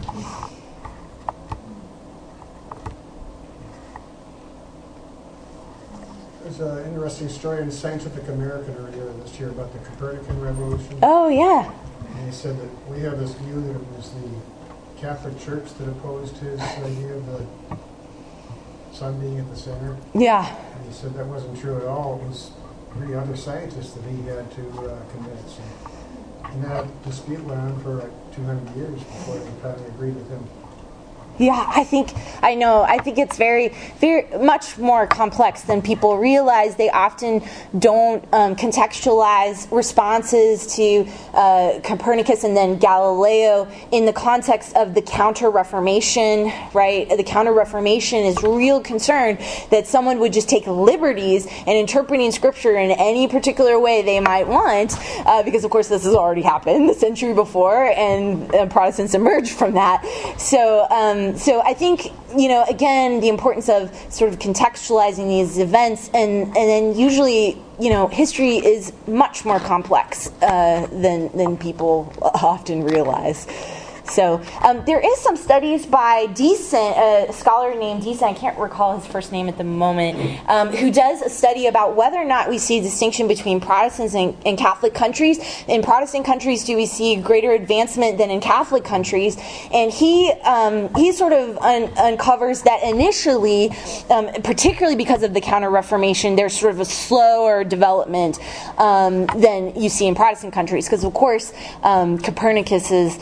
There's an interesting story in Scientific American earlier this year about the Copernican revolution. Oh, yeah. And he said that we have this view that it was the Catholic Church that opposed his idea of the sun being at the center. Yeah. And he said that wasn't true at all. It was 3 other scientists that he had to convince. And that dispute went on for like 200 years before they finally agreed with him. Yeah, I think it's very, very much more complex than people realize. They often don't contextualize responses to Copernicus and then Galileo in the context of the Counter-Reformation, right? The Counter-Reformation is real concerned that someone would just take liberties in interpreting Scripture in any particular way they might want, because of course this has already happened the century before, and Protestants emerged from that. So I think, again, the importance of sort of contextualizing these events, and then usually, history is much more complex than people often realize. So there is some studies by Deason, a scholar named Deason, I can't recall his first name at the moment, who does a study about whether or not we see a distinction between Protestants and Catholic countries. In Protestant countries, do we see greater advancement than in Catholic countries? And he sort of uncovers that initially, particularly because of the Counter-Reformation, there's sort of a slower development than you see in Protestant countries. Because, of course, Copernicus's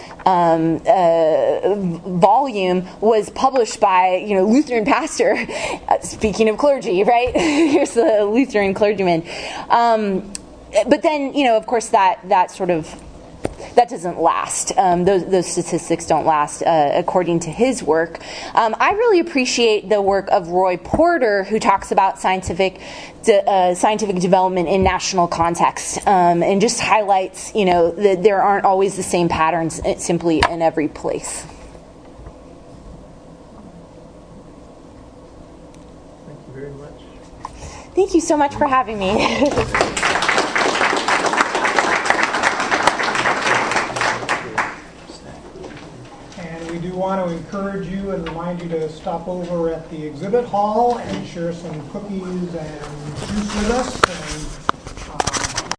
volume was published by Lutheran pastor. Speaking of clergy, right? Here's the Lutheran clergyman. But then of course that doesn't last. Those statistics don't last according to his work. I really appreciate the work of Roy Porter, who talks about scientific development in national context, and just highlights that there aren't always the same patterns simply in every place. Thank you very much. Thank you so much for having me. We do want to encourage you and remind you to stop over at the exhibit hall and share some cookies and juice with us.